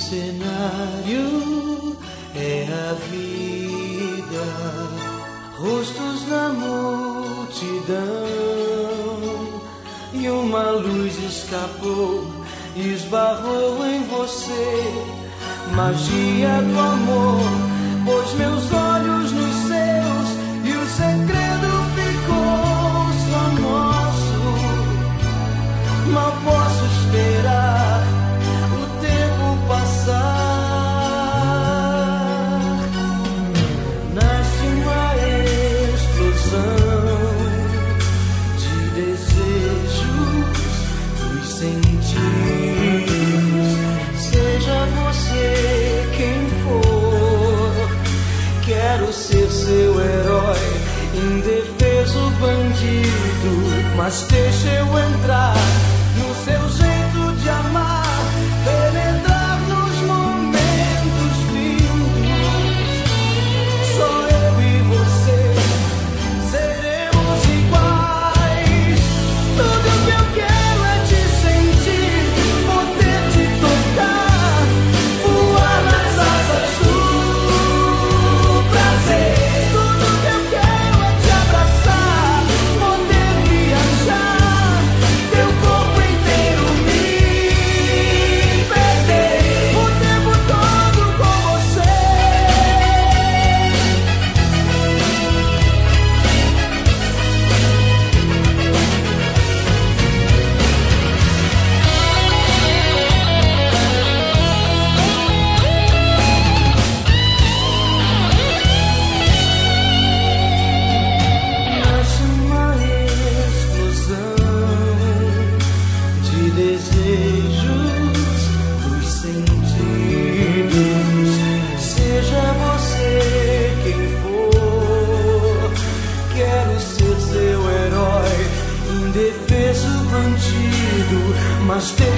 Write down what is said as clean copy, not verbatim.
cenário é a vida, rostos na multidão, e uma luz escapou e esbarrou em você. Magia do amor, pôs meus olhos nos seus e o segredo ficou só nosso. Mal posso esperar o tempo passar. Nasce uma explosão de desejos dos sentidos. Seja você quem for, quero ser seu herói, indefeso bandido. Mas deixa eu entrar no seu jeito de amar, penetrar nos momentos lindos. Só eu e você seremos iguais. Tudo que eu quero é te sentir, poder te tocar, voar nas asas do prazer. Tudo que eu quero é te abraçar, poder viajar, teu corpo inteiro me perder, o tempo todo com você. Nasce uma explosão de desejos dos sentidos. Seja você quem for, quero ser seu herói, indefeso bandido. Mas